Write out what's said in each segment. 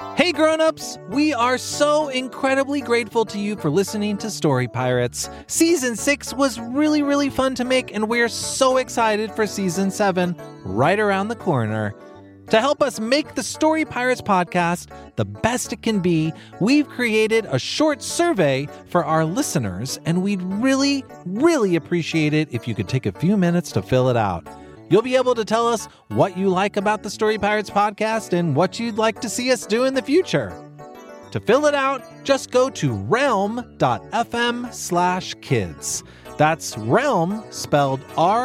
Hey grown-ups, we are so incredibly grateful to you for listening to Story Pirates. Season 6 was really fun to make, and we're so excited for Season 7 right around the corner. To help us make the Story Pirates podcast the best it can be, we've created a short survey for our listeners, and we'd really appreciate it if you could take a few minutes to fill it out. You'll be able to tell us what you like about the Story Pirates podcast and what you'd like to see us do in the future. To fill it out, just go to realm.fm/kids. That's realm, spelled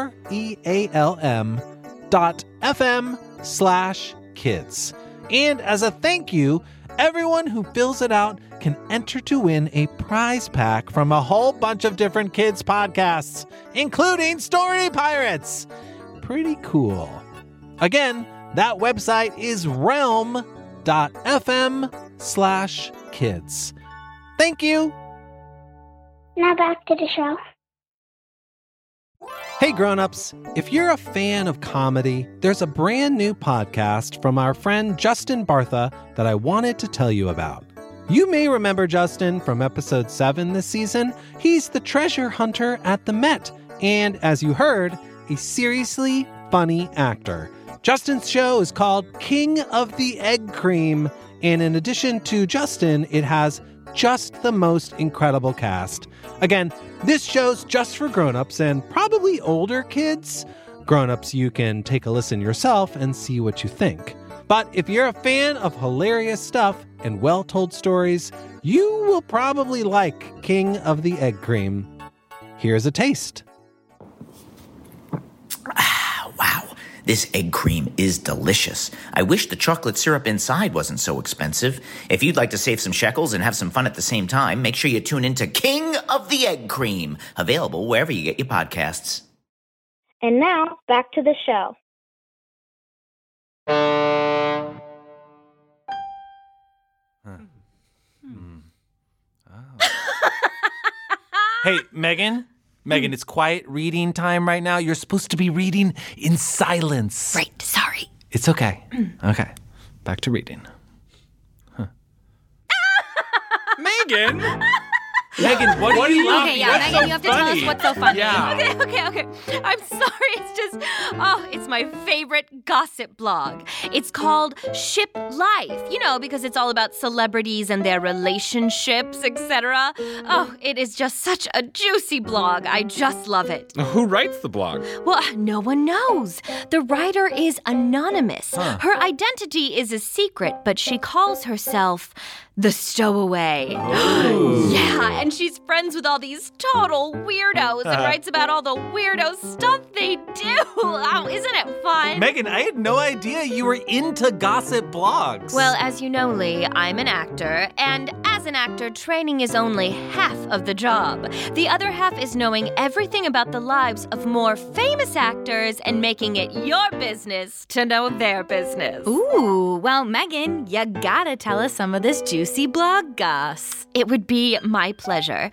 REALM.FM/kids. And as a thank you, everyone who fills it out can enter to win a prize pack from a whole bunch of different kids podcasts, including Story Pirates. Pretty cool. Again, that website is realm.fm/kids. Thank you. Now back to the show. Hey grown-ups, if you're a fan of comedy, there's a brand new podcast from our friend Justin Bartha that I wanted to tell you about. You may remember Justin from episode 7 this season. He's the treasure hunter at the Met, and as you heard, a seriously funny actor. Justin's show is called King of the Egg Cream, and in addition to Justin, it has just the most incredible cast. Again, this show's just for grown-ups and probably older kids. Grown-ups, you can take a listen yourself and see what you think. But if you're a fan of hilarious stuff and well-told stories, you will probably like King of the Egg Cream. Here's a taste. Wow, this egg cream is delicious. I wish the chocolate syrup inside wasn't so expensive. If you'd like to save some shekels and have some fun at the same time, make sure you tune into King of the Egg Cream, available wherever you get your podcasts. And now, back to the show. Hey, Megan, it's quiet reading time right now. You're supposed to be reading in silence. Right, sorry. It's okay. Okay, back to reading. Megan! Megan, what are you laughing Okay, yeah, Megan, you have to tell us what's so funny. Yeah. Okay. I'm sorry. It's my favorite gossip blog. It's called Ship Life, because it's all about celebrities and their relationships, etc. Oh, it is just such a juicy blog. I just love it. Who writes the blog? Well, no one knows. The writer is anonymous. Her identity is a secret, but she calls herself the Stowaway. Oh. Yeah, and she's friends with all these total weirdos and writes about all the weirdo stuff they do. Oh, isn't it fun? Megan, I had no idea you were into gossip blogs. Well, as you know, Lee, I'm an actor, and as an actor, training is only half of the job. The other half is knowing everything about the lives of more famous actors and making it your business to know their business. Ooh, well, Megan, you gotta tell us some of this juicy blog goss. It would be my pleasure.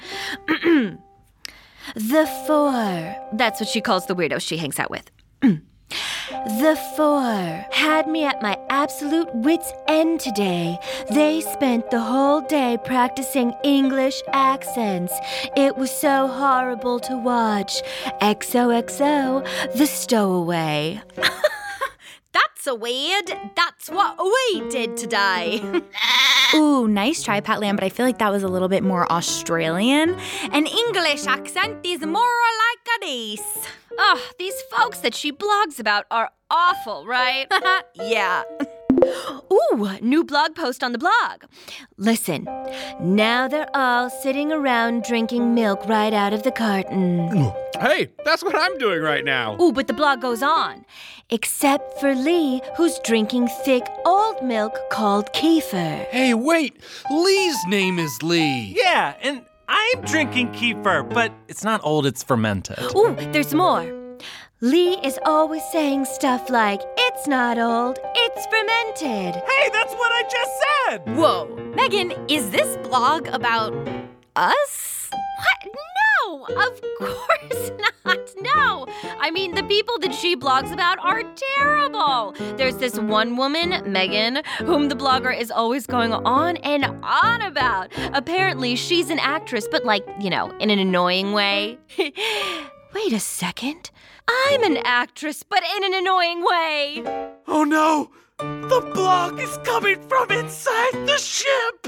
The Four. That's what she calls the weirdos she hangs out with. The Four had me at my absolute wit's end today. They spent the whole day practicing English accents. It was so horrible to watch. XOXO, the Stowaway. That's so weird. That's what we did today. Ooh, nice try, Pat Lamb, but I feel like that was a little bit more Australian. An English accent is more like this. Oh, these folks that she blogs about are awful, right? Yeah. Ooh, new blog post on the blog. Listen, now they're all sitting around drinking milk right out of the carton. Hey, that's what I'm doing right now. Ooh, but the blog goes on. Except for Lee, who's drinking thick old milk called kefir. Hey, wait! Lee's name is Lee. Yeah, and I'm drinking kefir, but it's not old, it's fermented. Ooh, there's more. Lee is always saying stuff like, it's not old, it's fermented. Hey, that's what I just said! Whoa. Megan, is this blog about us? What? No, of course not. No. I mean, the people that she blogs about are terrible. There's this one woman, Megan, whom the blogger is always going on and on about. Apparently, she's an actress, but in an annoying way. Wait a second. I'm an actress, but in an annoying way. Oh no! The blog is coming from inside the ship!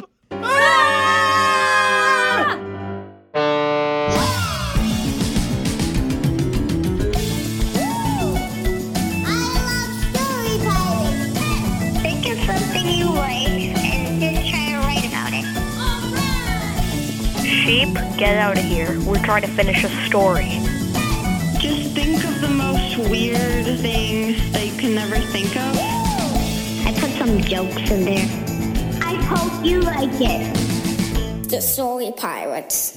Ah! Think of something you like and just try to write about it. Sheep, get out of here. We're trying to finish a story. Just think of the most weird things that you can never think of. I put some jokes in there. I hope you like it. The Story Pirates.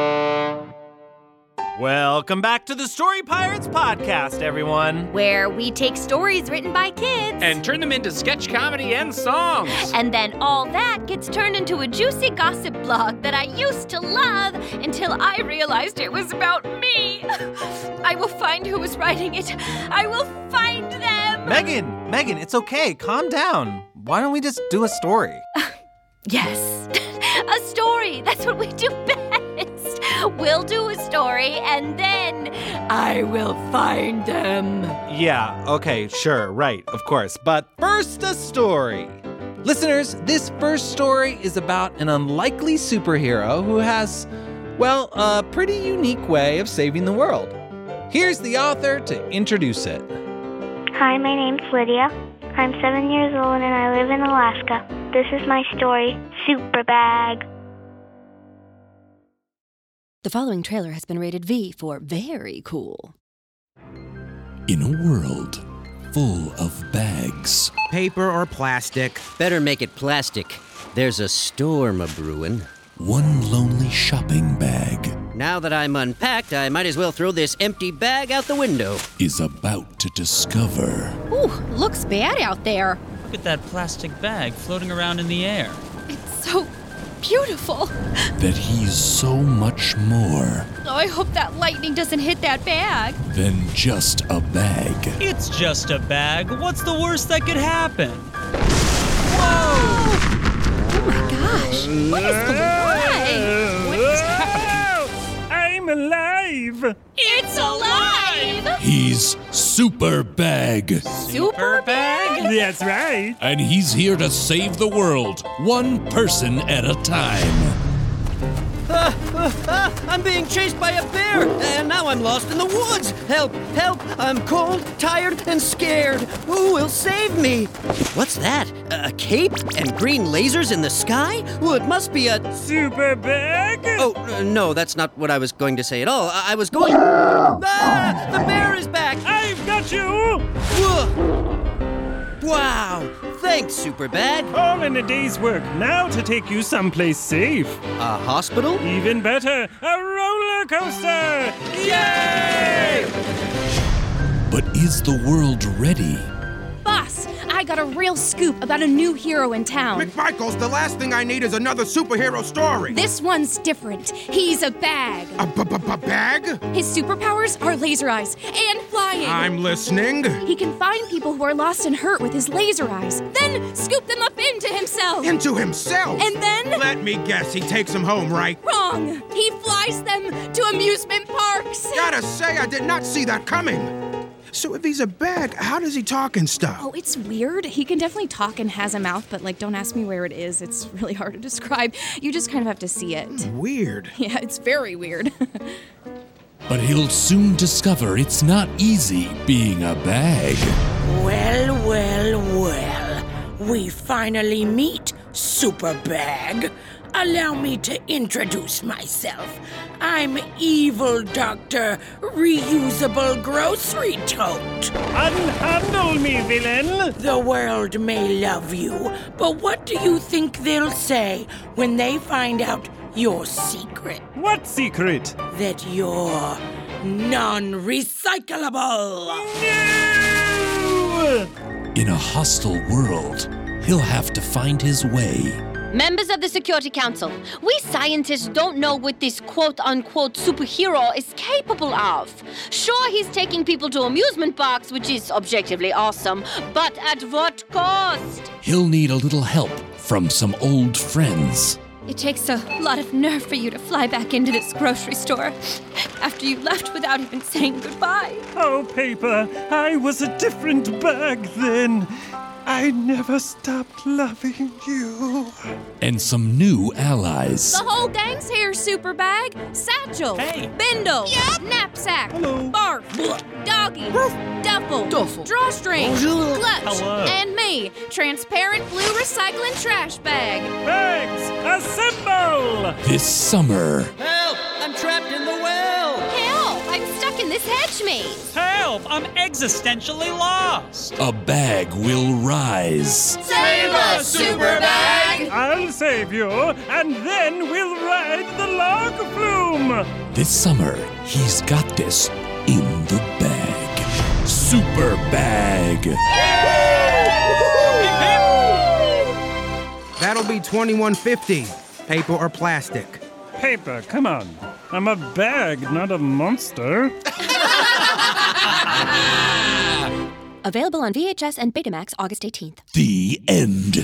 Welcome back to the Story Pirates podcast, everyone. Where we take stories written by kids And turn them into sketch comedy and songs. And then all that gets turned into a juicy gossip blog that I used to love until I realized it was about me. I will find who was writing it. I will find them. Megan, it's okay. Calm down. Why don't we just do a story? Yes, a story. That's what we do best. We'll do a story and then I will find them. Yeah, okay, sure, right, of course. But first, a story. Listeners, this first story is about an unlikely superhero who has, a pretty unique way of saving the world. Here's the author to introduce it. Hi, my name's Lydia. I'm 7 years old and I live in Alaska. This is my story, Superbag. The following trailer has been rated V for very cool. In a world full of bags. Paper or plastic? Better make it plastic. There's a storm a-brewin'. One lonely shopping bag. Now that I'm unpacked, I might as well throw this empty bag out the window. Is about to discover. Ooh, looks bad out there. Look at that plastic bag floating around in the air. It's so beautiful. That he's so much more. Oh, I hope that lightning doesn't hit that bag. Than just a bag. It's just a bag. What's the worst that could happen? Whoa! Oh my gosh. What is going on? What is happening? I'm alive! It's alive! He's Superbag. Superbag? That's right. And he's here to save the world, one person at a time. I'm being chased by a bear, and now I'm lost in the woods. Help, help, I'm cold, tired, and scared. Who will save me? What's that? A cape and green lasers in the sky? Well, it must be a... Superbag? Oh, no, that's not what I was going to say at all. I was going... Ah! The bear is back! I've got you! Wow! Thanks, Superbag. All in a day's work. Now to take you someplace safe. A hospital? Even better, a roller coaster! Yay! But is the world ready? Boss, I got a real scoop about a new hero in town. McMichaels, the last thing I need is another superhero story. This one's different. He's a bag. A bag? His superpowers are laser eyes and flying. I'm listening. He can find people who are lost and hurt with his laser eyes, then scoop them up into himself. Into himself? And then... Let me guess, he takes them home, right? Wrong. He flies them to amusement parks. Gotta say, I did not see that coming. So if he's a bag, how does he talk and stuff? Oh, it's weird. He can definitely talk and has a mouth, but don't ask me where it is. It's really hard to describe. You just kind of have to see it. Weird. Yeah, it's very weird. But he'll soon discover it's not easy being a bag. Well. We finally meet, Superbag. Allow me to introduce myself. I'm Evil Dr. Reusable Grocery Tote. Unhandle me, villain! The world may love you, but what do you think they'll say when they find out your secret? What secret? That you're non-recyclable. No! In a hostile world, he'll have to find his way. Members of the Security Council, we scientists don't know what this quote-unquote superhero is capable of. Sure, he's taking people to amusement parks, which is objectively awesome, but at what cost? He'll need a little help from some old friends. It takes a lot of nerve for you to fly back into this grocery store after you left without even saying goodbye. Oh, Paper, I was a different bag then. I never stopped loving you. And some new allies. The whole gang's here, Superbag. Satchel. Hey. Bindle. Yep. Knapsack. Hello. Barf. Doggy. Duffel. Drawstring. Clutch. Hello. And me. Transparent blue recycling trash bag. Bags, assemble! This summer, Help! I'm trapped in the well! Help! I'm stuck in this hedge maze. Help! I'm existentially lost. a bag will rise. Save us, Superbag! I'll save you, and then we'll ride the log flume. This summer, he's got this in the bag. Super Bag. That'll be $21.50. Paper or plastic? Paper, come on. I'm a bag, not a monster. Available on VHS and Betamax August 18th. The end.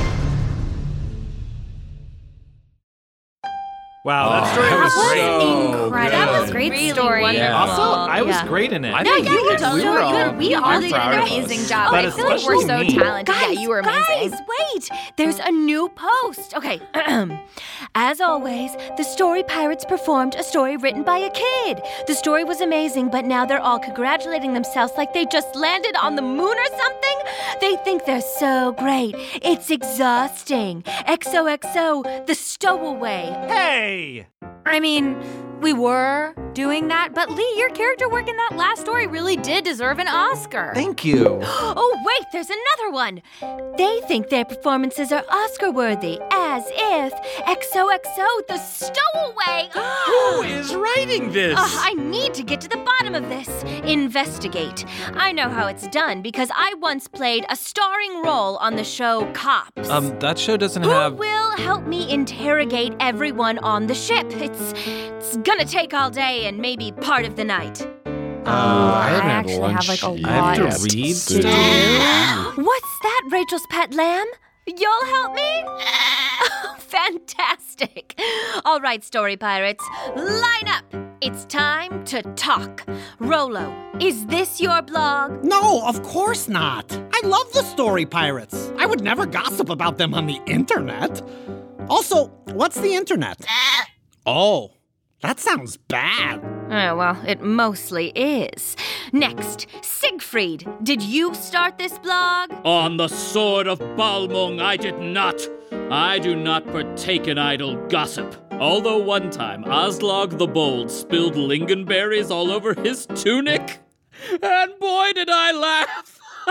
Wow, that story was great. Incredible. That was a great Really story. wonderful. Yeah. Also, I was Yeah. great in it. Yeah, you did so good. We all did an amazing job. But I feel like we're so especially me. talented. Yeah, you were amazing. Guys, wait! There's a new post. Okay. As always, the Story Pirates performed a story written by a kid. The story was amazing, but now they're all congratulating themselves like they just landed on the moon or something. They think they're so great. It's exhausting. XOXO, the stowaway. Hey! I mean, we were doing that, but Lee, your character work in that last story really did deserve an Oscar. Thank you. Oh, wait, there's another one. They think their performances are Oscar-worthy, as if XOXO, the stowaway. Who is writing this? I need to get to the bottom of this. Investigate. I know how it's done because I once played a starring role on the show Cops. That show doesn't Who have... will help me interrogate everyone on the ship? It's gonna take all day and maybe part of the night. I actually have like a lot I have to read to do. What's that, Rachel's pet lamb? You'll help me? Oh, fantastic. All right, Story Pirates, line up. It's time to talk. Rolo, is this your blog? No, of course not. I love the Story Pirates. I would never gossip about them on the internet. Also, what's the internet? Oh, that sounds bad. Oh, well, it mostly is. Next, Siegfried, did you start this blog? On the sword of Balmung, I did not. I do not partake in idle gossip. Although one time Oslog the Bold spilled lingonberries all over his tunic. And boy, did I laugh.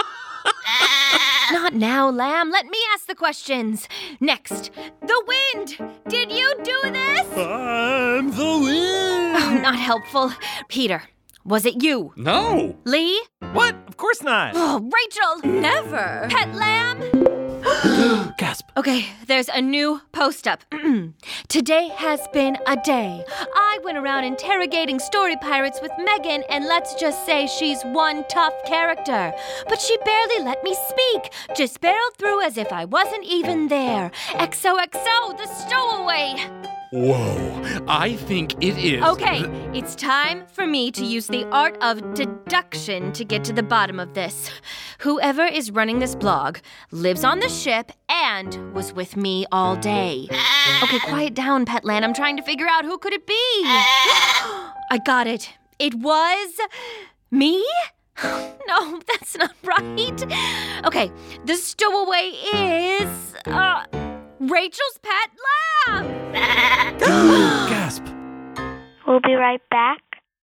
Not now, Lamb. Let me ask the questions. Next, the wind. Did you do this? I'm the wind. Oh, not helpful. Peter, was it you? No. Lee? What? Of course not. Oh, Rachel. Never. Pet Lamb? Gasp. Okay, there's a new post up. Today has been a day. I went around interrogating Story Pirates with Megan, and let's just say she's one tough character. But she barely let me speak, just barreled through as if I wasn't even there. XOXO, the stowaway. Whoa. I think it is... Okay, it's time for me to use the art of deduction to get to the bottom of this. Whoever is running this blog lives on the ship and was with me all day. Okay, quiet down, Petland. I'm trying to figure out who could it be. I got it. It was me? No, that's not right. Okay, the stowaway is Rachel's pet lamb. Gasp. We'll be right back.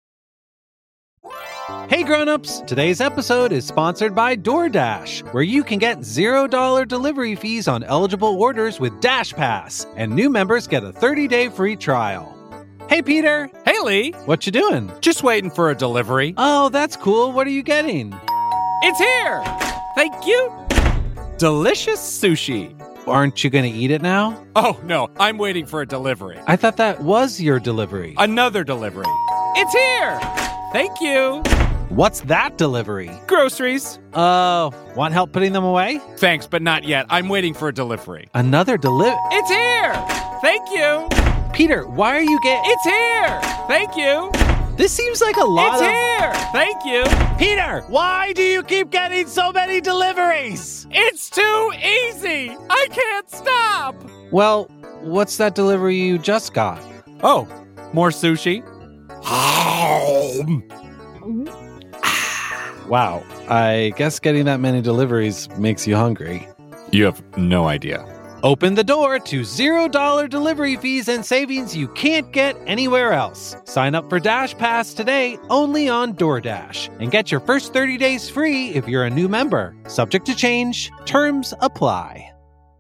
Hey grown-ups, today's episode is sponsored by DoorDash, where you can get $0 delivery fees on eligible orders with Dash Pass, and new members get a 30-day free trial. Hey Peter. Hey Lee. What you doing? Just waiting for a delivery. Oh, that's cool. What are you getting? It's here. Thank you. Delicious sushi. aren't you going to eat it now? Oh, no, I'm waiting for a delivery. I thought that was your delivery. Another delivery. It's here! Thank you. What's that delivery? Groceries. Want help putting them away? Thanks, but not yet. I'm waiting for a delivery. Another delivery? It's here! Thank you. Peter, why are you getting... It's here! Thank you. This seems like a lot It's here! Thank you. Peter, why do you keep getting so many deliveries? It's too easy! I can't stop! Well, what's that delivery you just got? Oh, more sushi? Wow, I guess getting that many deliveries makes you hungry. You have no idea. Open the door to $0 delivery fees and savings you can't get anywhere else. Sign up for Dash Pass today only on DoorDash and get your first 30 days free if you're a new member. Subject to change. Terms apply.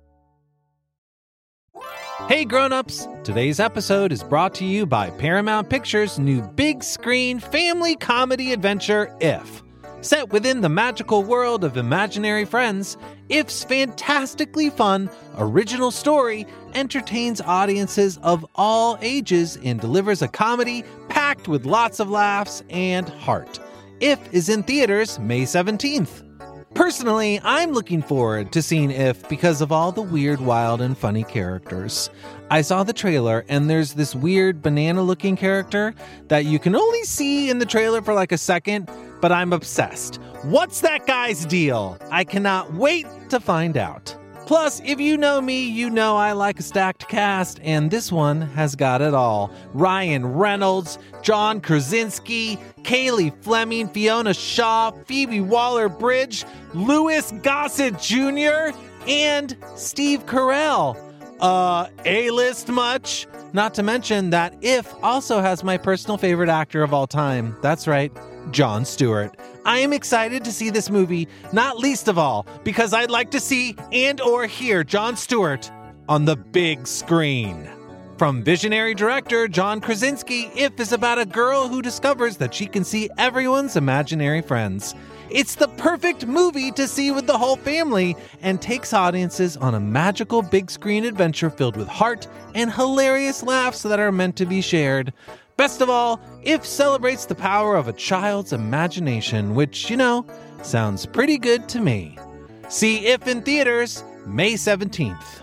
Hey grown-ups, today's episode is brought to you by Paramount Pictures' new big screen family comedy adventure, If. Set within the magical world of imaginary friends, If's fantastically fun, original story entertains audiences of all ages and delivers a comedy packed with lots of laughs and heart. If is in theaters May 17th. Personally, I'm looking forward to seeing If because of all the weird, wild, and funny characters. I saw the trailer, and there's this weird banana-looking character that you can only see in the trailer for like a second, but I'm obsessed. What's that guy's deal? I cannot wait to find out. Plus, if you know me, you know I like a stacked cast, and this one has got it all. Ryan Reynolds, John Krasinski, Kaylee Fleming, Fiona Shaw, Phoebe Waller-Bridge, Louis Gossett Jr., and Steve Carell. A-list much? Not to mention that If also has my personal favorite actor of all time. That's right, Jon Stewart. I am excited to see this movie, not least of all, because I'd like to see and or hear Jon Stewart on the big screen. From visionary director John Krasinski, If is about a girl who discovers that she can see everyone's imaginary friends. It's the perfect movie to see with the whole family and takes audiences on a magical big screen adventure filled with heart and hilarious laughs that are meant to be shared. Best of all, If celebrates the power of a child's imagination, which, sounds pretty good to me. See If in theaters May 17th.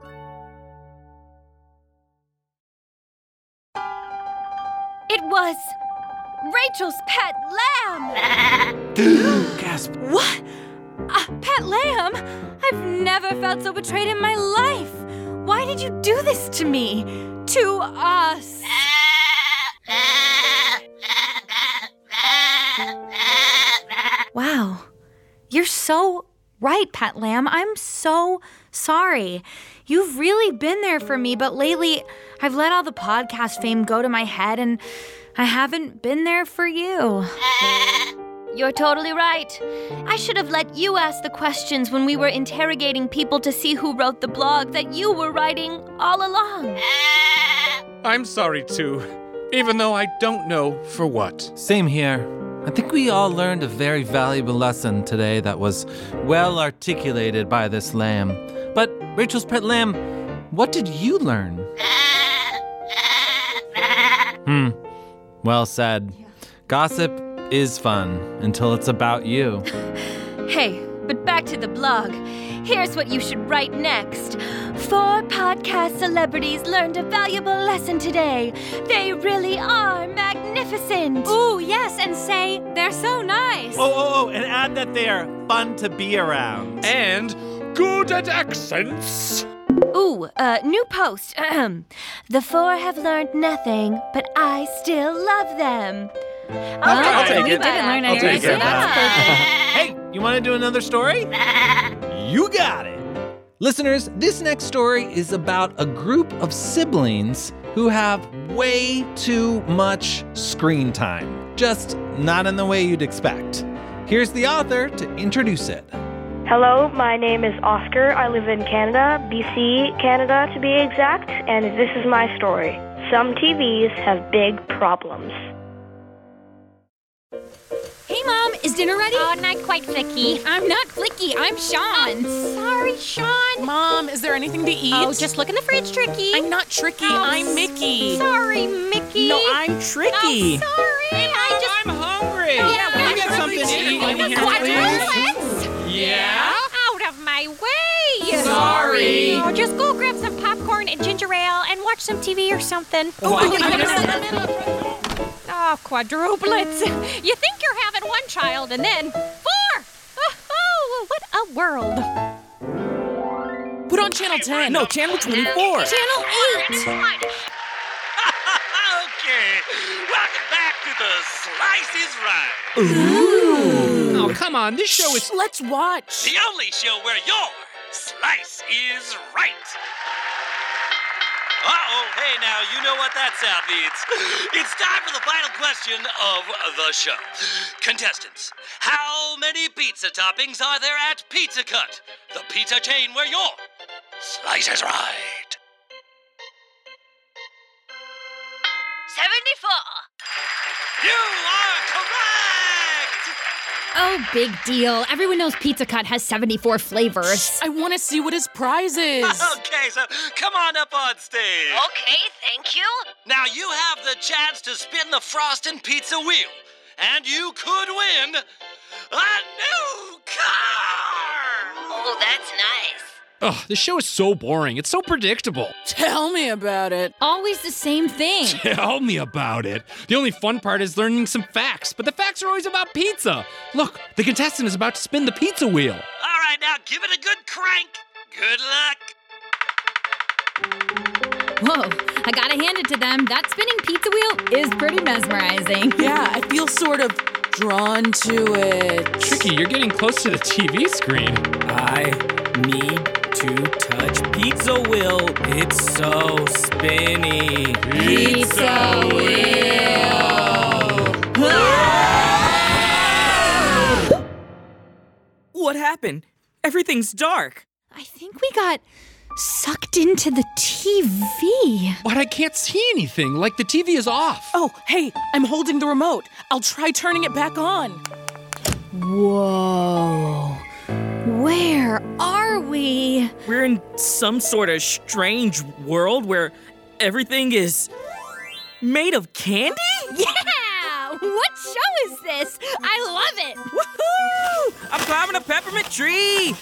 It was Rachel's pet lamb! Gasp. What? Pet lamb? I've never felt so betrayed in my life. Why did you do this to me? To us? Wow. You're so right, Pet Lamb. I'm so sorry. You've really been there for me, but lately I've let all the podcast fame go to my head and I haven't been there for you. You're totally right. I should have let you ask the questions when we were interrogating people to see who wrote the blog that you were writing all along. I'm sorry too, even though I don't know for what. Same here. I think we all learned a very valuable lesson today that was well articulated by this lamb. But, Rachel's pet lamb, what did you learn? Well said. Gossip is fun until it's about you. Hey, but back to the blog. Here's what you should write next. 4 podcast celebrities learned a valuable lesson today. They really are magnificent. Ooh, yes, and say they're so nice. Oh, and add that they're fun to be around. And good at accents. Ooh, new post. The 4 have learned nothing, but I still love them. I'll take we it. didn't learn anything, so that's perfect. Hey, you want to do another story? You got it. Listeners, this next story is about a group of siblings who have way too much screen time. Just not in the way you'd expect. Here's the author to introduce it. Hello, my name is Oscar. I live in Canada, BC, Canada to be exact, and this is my story. Some TVs have big problems. Hey, Mom, Is dinner ready? Oh, not quite, Flicky. I'm not Flicky. I'm Sean. Sorry, Sean. Mom, is there anything to eat? Oh, just look in the fridge, Tricky. I'm not Tricky. I'm Mickey. Sorry, Mickey. No, I'm Tricky. Oh, sorry. I'm hungry. Yeah, we got something to eat in here, Quadruplets. Yeah? Out of my way. Sorry. Oh, just go grab some popcorn and ginger ale and watch some TV or something. Oh, quadruplets. You think you're having one child and then 4. Oh, what a world. Put on Channel 10. No, Channel 24. Channel 8. Okay, welcome back to the Slice is Right. Ooh. Oh, come on, this show is... Let's watch. The only show where your slice is right. Uh-oh, hey now, you know what that sound means. It's time for the final question of the show. Contestants, how many pizza toppings are there at Pizza Cut, the pizza chain where your slice is right? 74. You are correct! Oh, big deal. Everyone knows Pizza Cut has 74 flavors. I want to see what his prize is. Okay, so come on up on stage. Okay, thank you. Now you have the chance to spin the Frostin' Pizza wheel, and you could win a new car! Oh, that's nice. Ugh, this show is so boring. It's so predictable. Tell me about it. Always the same thing. Tell me about it. The only fun part is learning some facts, but the facts are always about pizza. Look, the contestant is about to spin the pizza wheel. All right, now give it a good crank. Good luck. Whoa, I gotta hand it to them. That spinning pizza wheel is pretty mesmerizing. Yeah, I feel sort of drawn to it. Tricky, you're getting close to the TV screen. I need to touch pizza wheel. It's so spinny. Pizza wheel. What happened? Everything's dark. I think we got sucked into the TV. But I can't see anything, like the TV is off. Oh, hey, I'm holding the remote. I'll try turning it back on. Whoa. Where are we? We're in some sort of strange world where everything is made of candy? Yeah! What show is this? I love it! Woohoo! I'm climbing a peppermint tree!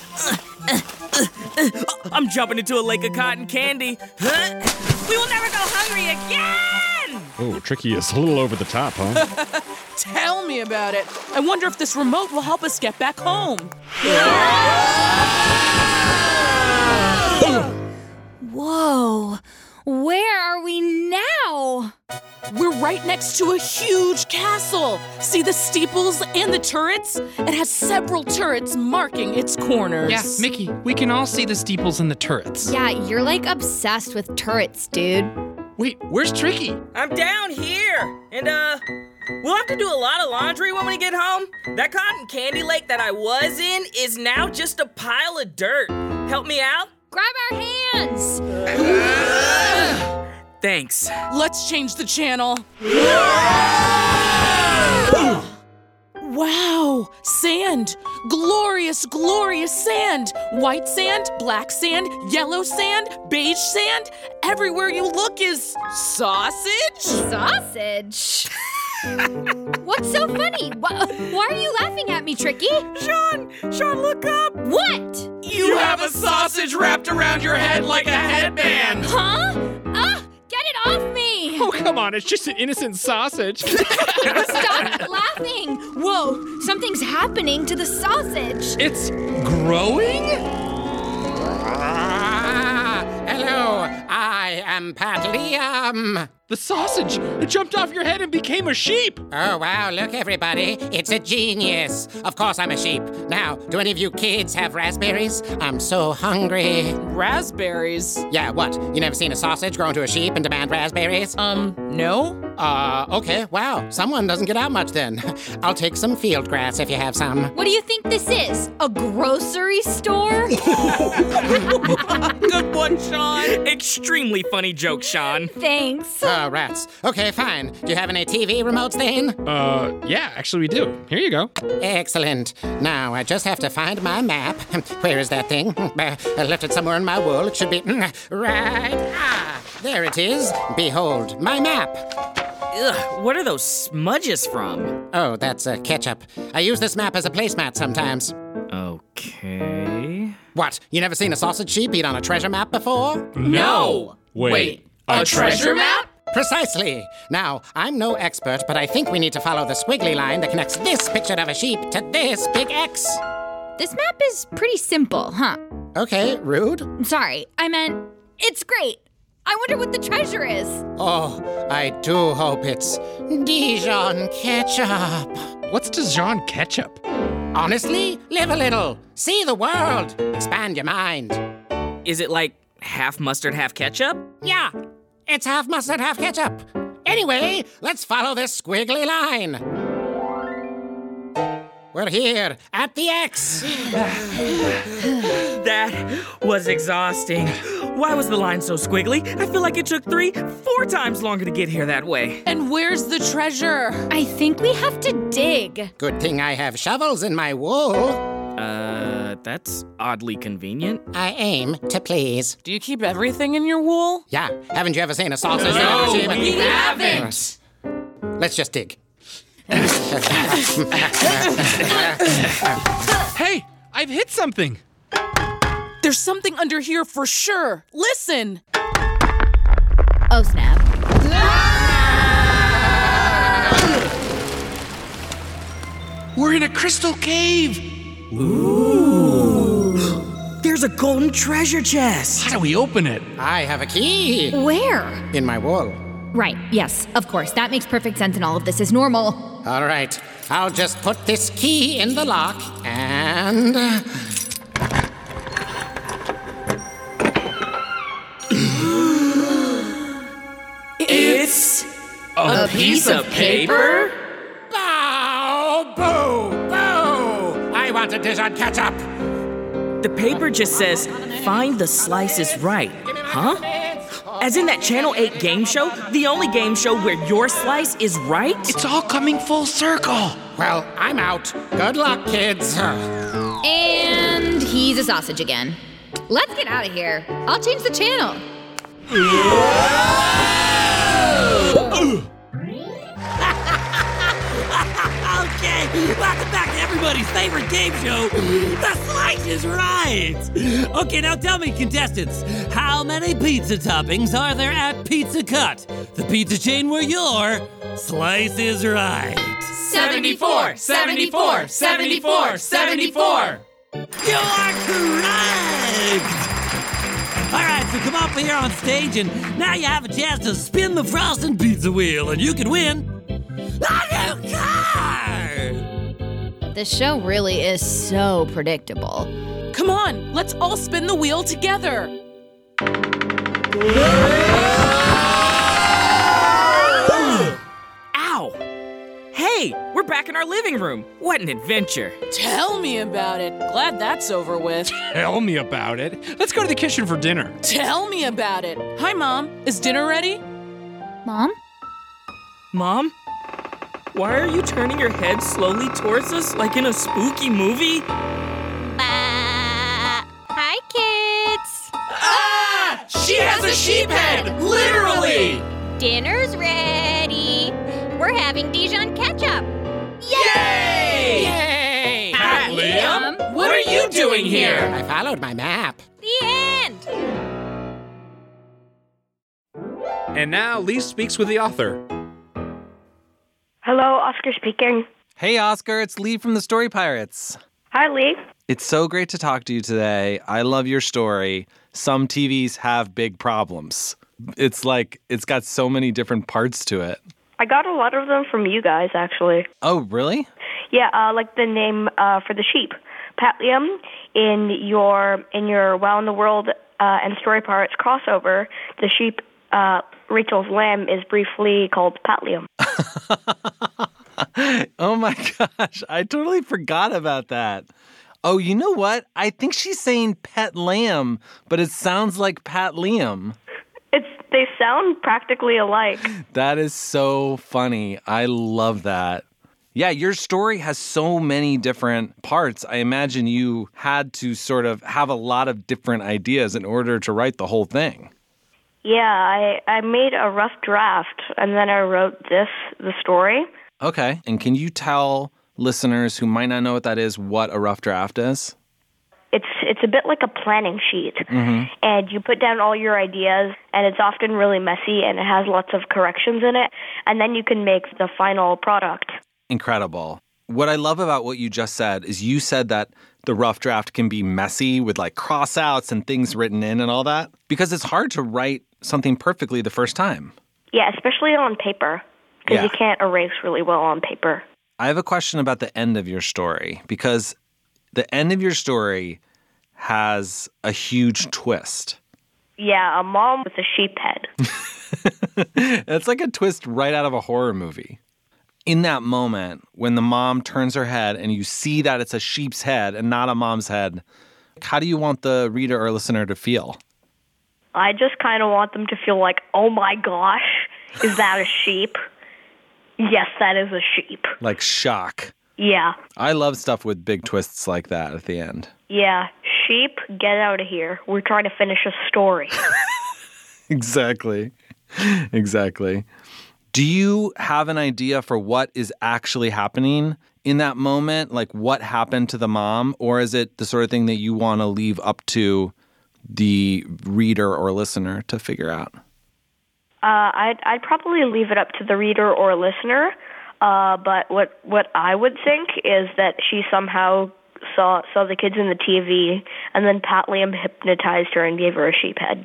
I'm jumping into a lake of cotton candy. We will never go hungry again! Oh, Tricky is a little over the top, huh? Tell me about it. I wonder if this remote will help us get back home. Whoa. Where are we now? We're right next to a huge castle. See the steeples and the turrets? It has several turrets marking its corners. Yeah, Mickey, we can all see the steeples and the turrets. Yeah, you're like obsessed with turrets, dude. Wait, where's Tricky? I'm down here. And, we'll have to do a lot of laundry when we get home. That cotton candy lake that I was in is now just a pile of dirt. Help me out? Grab our hands. Thanks. Let's change the channel. Wow, sand. Glorious, glorious sand. White sand, black sand, yellow sand, beige sand. Everywhere you look is sausage. Sausage? What's so funny? Why are you laughing at me, Tricky? Sean, look up. What? You have a sausage wrapped around your head like a headband. Huh? Get it off me! Oh, come on, it's just an innocent sausage. Stop laughing! Whoa, something's happening to the sausage. It's growing? Hello, I am Pat Liam. The sausage, it jumped off your head and became a sheep. Oh, wow, look, everybody. It's a genius. Of course I'm a sheep. Now, do any of you kids have raspberries? I'm so hungry. Raspberries? Yeah, what? You never seen a sausage grow into a sheep and demand raspberries? No. Okay, wow. Someone doesn't get out much then. I'll take some field grass if you have some. What do you think this is? A grocery store? Good one, Sean. Extremely funny joke, Sean. Thanks. Oh, rats. Okay, fine. Do you have any TV remotes then? Yeah, actually we do. Here you go. Excellent. Now, I just have to find my map. Where is that thing? I left it somewhere in my wool. It should be right. Ah, there it is. Behold, my map. Ugh, what are those smudges from? Oh, that's ketchup. I use this map as a placemat sometimes. Okay. What? You never seen a sausage sheep eat on a treasure map before? No! Wait, a treasure map? Precisely. Now, I'm no expert, but I think we need to follow the squiggly line that connects this picture of a sheep to this big X. This map is pretty simple, huh? Okay, rude. Sorry, I meant it's great. I wonder what the treasure is. Oh, I do hope it's Dijon ketchup. What's Dijon ketchup? Honestly, live a little. See the world. Expand your mind. Is it like half mustard, half ketchup? Yeah, it's half mustard, half ketchup. Anyway, let's follow this squiggly line. We're here at the X. That was exhausting. Why was the line so squiggly? I feel like it took 3-4 times longer to get here that way. And where's the treasure? I think we have to dig. Good thing I have shovels in my wool. That's oddly convenient. I aim to please. Do you keep everything in your wool? Yeah, haven't you ever seen a sausage? No, we haven't. Let's just dig. Hey, I've hit something. There's something under here for sure. Listen. Oh, snap. We're in a crystal cave. Ooh. There's a golden treasure chest. How do we open it? I have a key. Where? In my wool. Right, yes, of course. That makes perfect sense and all of this is normal. All right, I'll just put this key in the lock and... It's a piece of paper? Bow, boo, boo! I want a Dijon ketchup. The paper just says, find the slices right. Huh? As in that Channel 8 game show? The only game show where your slice is right? It's all coming full circle. Well, I'm out. Good luck, kids. And he's a sausage again. Let's get out of here. I'll change the channel. Okay, welcome back to everybody's favorite game show, The Slice is Right. Okay, now tell me, contestants, how many pizza toppings are there at Pizza Cut, the pizza chain where your slice is right? 74, 74, 74, 74. You are correct! All right, so come up here on stage, and now you have a chance to spin the frosting pizza wheel, and you can win a new car! The show really is so predictable. Come on, let's all spin the wheel together. Ow! Hey, we're back in our living room. What an adventure. Tell me about it. Glad that's over with. Tell me about it. Let's go to the kitchen for dinner. Tell me about it. Hi, Mom. Is dinner ready? Mom? Mom? Why are you turning your head slowly towards us like in a spooky movie? Hi, kids. Ah! She has a sheep head! Literally! Dinner's ready. We're having Dijon ketchup. Yay! Yay! Pat Liam, what are you doing here? I followed my map. The end. And now Lee speaks with the author. Hello, Oscar speaking. Hey, Oscar, it's Lee from the Story Pirates. Hi, Lee. It's so great to talk to you today. I love your story. Some TVs have big problems. It's like it's got so many different parts to it. I got a lot of them from you guys, actually. Oh, really? Yeah, like the name for the sheep, Pat Liam. In your Wow in the World and Story Pirates crossover, the sheep Rachel's lamb is briefly called Pat Liam. Oh my gosh, I totally forgot about that. Oh, you know what? I think she's saying pet lamb, but it sounds like Pat Liam. They sound practically alike. That is so funny. I love that. Yeah, your story has so many different parts. I imagine you had to sort of have a lot of different ideas in order to write the whole thing. Yeah, I made a rough draft, and then I wrote the story. Okay. And can you tell listeners who might not know what that is what a rough draft is? It's a bit like a planning sheet, and you put down all your ideas, and it's often really messy, and it has lots of corrections in it, and then you can make the final product. Incredible. What I love about what you just said is you said that the rough draft can be messy with like cross-outs and things written in and all that, because it's hard to write something perfectly the first time. Yeah, especially on paper, because you can't erase really well on paper. I have a question about the end of your story, because the end of your story has a huge twist. Yeah, a mom with a sheep head. It's like a twist right out of a horror movie. In that moment, when the mom turns her head and you see that it's a sheep's head and not a mom's head, how do you want the reader or listener to feel? I just kind of want them to feel like, oh my gosh, is that a sheep? Yes, that is a sheep. Like shock. Yeah. I love stuff with big twists like that at the end. Yeah. Sheep, get out of here. We're trying to finish a story. Exactly. Exactly. Do you have an idea for what is actually happening in that moment? Like what happened to the mom? Or is it the sort of thing that you want to leave up to the reader or listener to figure out? I'd probably leave it up to the reader or listener. But what I would think is that she somehow saw the kids in the TV, and then Pat Liam hypnotized her and gave her a sheep head.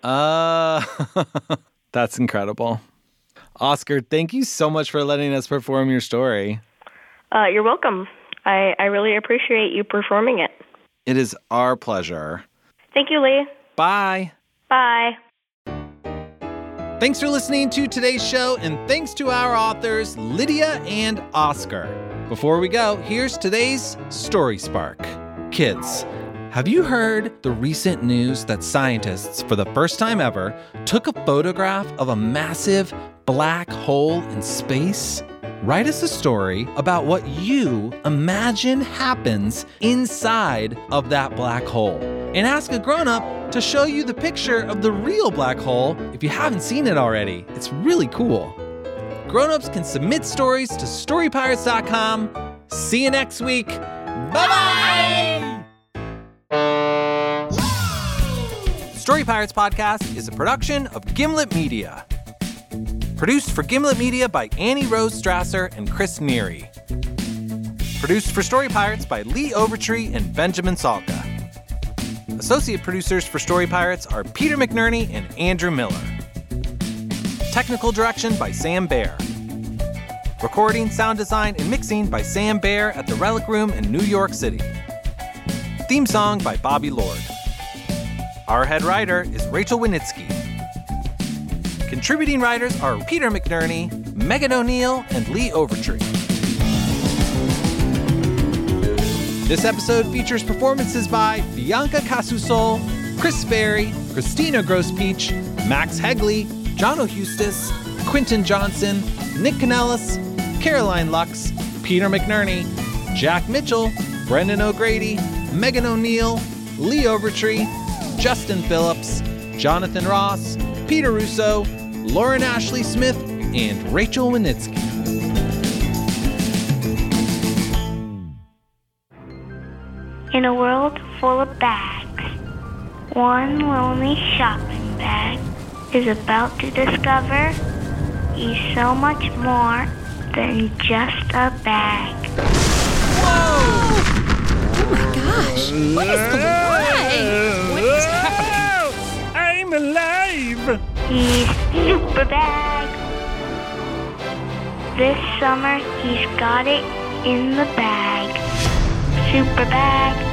That's incredible. Oscar, thank you so much for letting us perform your story. You're welcome. I really appreciate you performing it. It is our pleasure. Thank you, Lee. Bye. Bye. Thanks for listening to today's show, and thanks to our authors, Lydia and Oscar. Before we go, here's today's Story Spark. Kids, have you heard the recent news that scientists, for the first time ever, took a photograph of a massive black hole in space? Write us a story about what you imagine happens inside of that black hole. And ask a grown-up to show you the picture of the real black hole if you haven't seen it already. It's really cool. Grown-ups can submit stories to StoryPirates.com. See you next week. Bye-bye! Story Pirates Podcast is a production of Gimlet Media. Produced for Gimlet Media by Annie Rose Strasser and Chris Neary. Produced for Story Pirates by Lee Overtree and Benjamin Salka. Associate producers for Story Pirates are Peter McNerney and Andrew Miller. Technical direction by Sam Baer. Recording, sound design, and mixing by Sam Baer at the Relic Room in New York City. Theme song by Bobby Lord. Our head writer is Rachel Winitsky. Contributing writers are Peter McNerney, Megan O'Neill, and Lee Overtree. This episode features performances by Bianca Casusol, Chris Berry, Christina Grosspeach, Max Hegley, John O'Hustis, Quinton Johnson, Nick Kanellis, Caroline Lux, Peter McNerney, Jack Mitchell, Brendan O'Grady, Megan O'Neill, Lee Overtree, Justin Phillips, Jonathan Ross, Peter Russo, Lauren Ashley Smith, and Rachel Winitsky. In a world full of bags, one lonely shopping bag is about to discover he's so much more than just a bag. Whoa! Oh my gosh! What is going on? What is happening? I'm alive! He's Super Bag. This summer, he's got it in the bag. Super Bag.